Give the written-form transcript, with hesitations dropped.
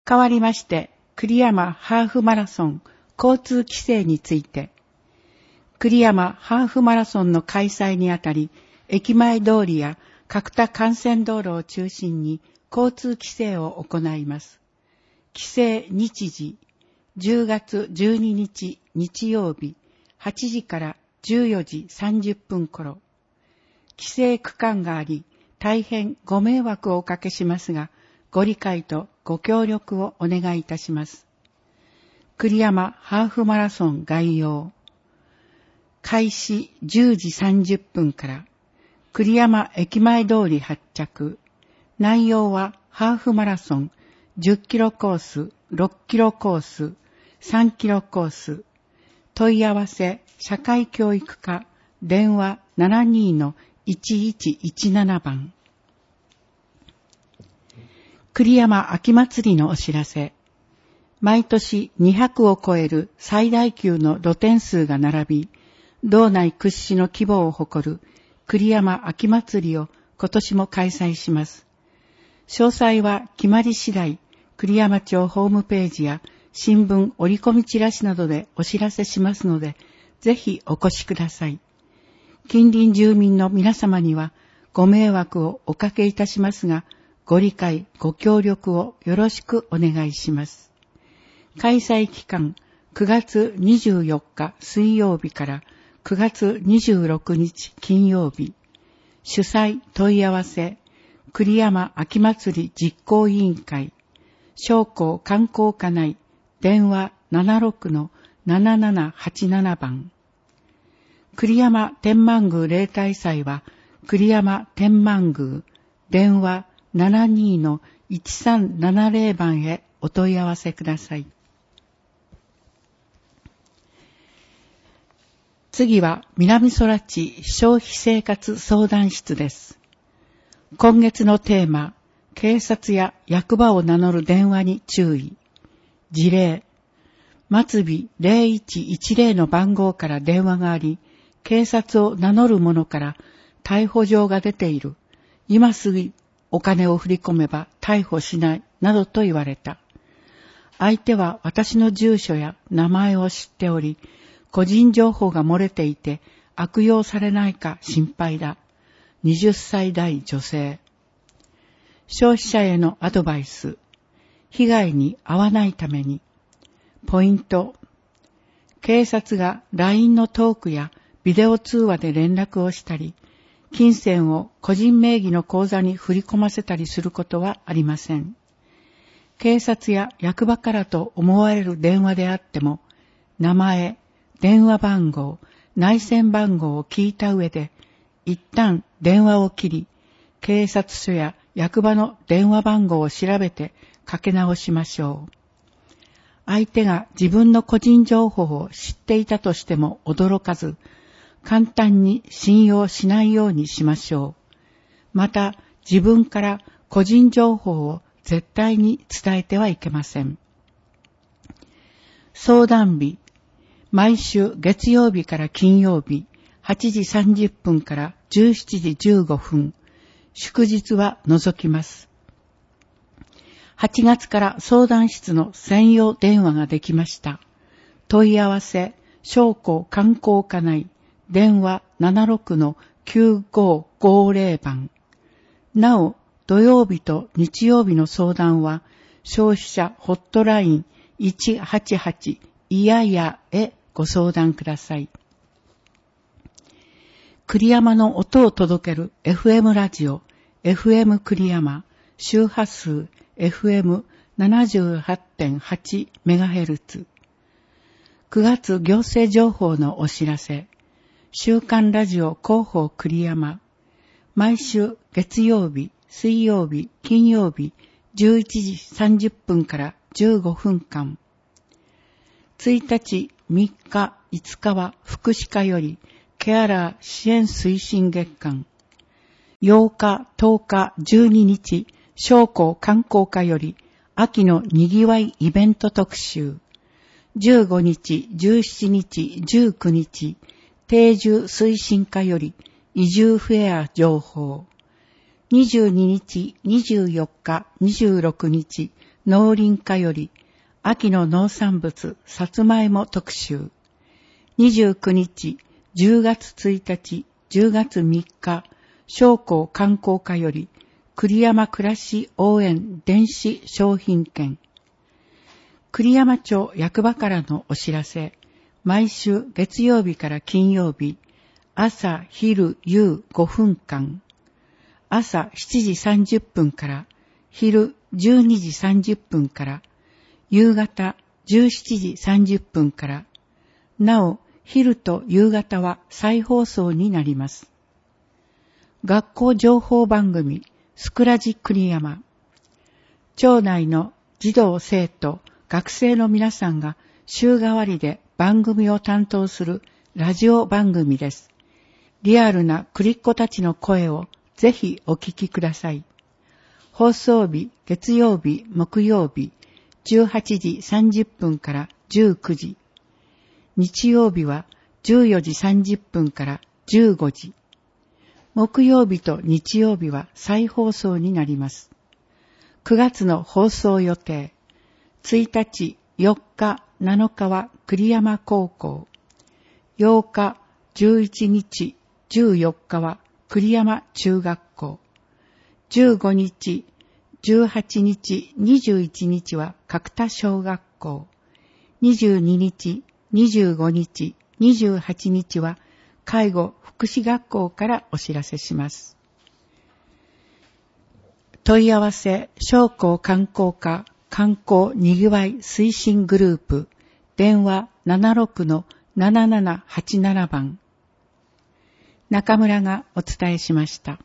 代わりまして、栗山ハーフマラソン交通規制について、栗山ハーフマラソンの開催にあたり、駅前通りや角田幹線道路を中心に交通規制を行います。規制日時、10月12日日曜日、8時から14時30分頃。規制区間があり、大変ご迷惑をおかけしますが、ご理解とご協力をお願いいたします。栗山ハーフマラソン概要。開始10時30分から、栗山駅前通り発着。内容はハーフマラソン、10キロコース、6キロコース、3キロコース。問い合わせ、社会教育課、電話 72-1117 番。栗山秋祭りのお知らせ。毎年200を超える最大級の露店数が並び、道内屈指の規模を誇る栗山秋祭りを今年も開催します。詳細は決まり次第、栗山町ホームページや新聞折り込みチラシなどでお知らせしますので、ぜひお越しください。近隣住民の皆様にはご迷惑をおかけいたしますが、ご理解、ご協力をよろしくお願いします。開催期間、9月24日水曜日から9月26日金曜日。主催問い合わせ、栗山秋祭り実行委員会、商工観光課内、電話 76-7787 番。栗山天満宮例大祭は、栗山天満宮、電話 72-1370 番へお問い合わせください。次は南空地消費生活相談室です。今月のテーマ、警察や役場を名乗る電話に注意。事例、末尾0110の番号から電話があり、警察を名乗る者から逮捕状が出ている。今すぐお金を振り込めば逮捕しない、などと言われた。相手は私の住所や名前を知っており、個人情報が漏れていて悪用されないか心配だ。20歳代女性。消費者へのアドバイス。被害に遭わないために。ポイント。警察が LINE のトークやビデオ通話で連絡をしたり、金銭を個人名義の口座に振り込ませたりすることはありません。警察や役場からと思われる電話であっても、名前、電話番号、内線番号を聞いた上で、一旦電話を切り、警察署や役場の電話番号を調べてかけ直しましょう。相手が自分の個人情報を知っていたとしても驚かず、簡単に信用しないようにしましょう。また、自分から個人情報を絶対に伝えてはいけません。相談日、毎週月曜日から金曜日、8時30分から17時15分、祝日は除きます。8月から相談室の専用電話ができました。問い合わせ、商工観光課内、電話 76-9550 番。なお、土曜日と日曜日の相談は、消費者ホットライン188いややへご相談ください。栗山の音を届ける FM ラジオ、FM 栗山、周波数 FM78.8 メガヘルツ。9月行政情報のお知らせ。週刊ラジオ広報栗山。毎週月曜日、水曜日、金曜日、11時30分から15分間。1日、3日、5日は福祉課よりケアラー支援推進月間。8日、10日、12日、商工観光課より秋のにぎわいイベント特集。15日、17日、19日、定住推進課より移住フェア情報。22日、24日、26日、 農林課より秋の農産物さつまいも特集。29日、10月1日、10月3日、商工観光課より栗山暮らし応援電子商品券。栗山町役場からのお知らせ。毎週月曜日から金曜日、朝、昼、夕5分間。朝7時30分から、昼12時30分から、夕方17時30分から、なお、昼と夕方は再放送になります。学校情報番組、スクラジ栗山。町内の児童生徒、学生の皆さんが週替わりで番組を担当するラジオ番組です。リアルな栗っ子たちの声をぜひお聞きください。放送日、月曜日、木曜日、18時30分から19時。日曜日は14時30分から15時。木曜日と日曜日は再放送になります。9月の放送予定。1日、4日、7日は栗山高校。8日、11日、14日は栗山中学校。15日、18日、21日は角田小学校。22日、25日、28日は介護福祉学校からお知らせします。問い合わせ、商工観光課観光にぎわい推進グループ、電話 76-7787 番。中村がお伝えしました。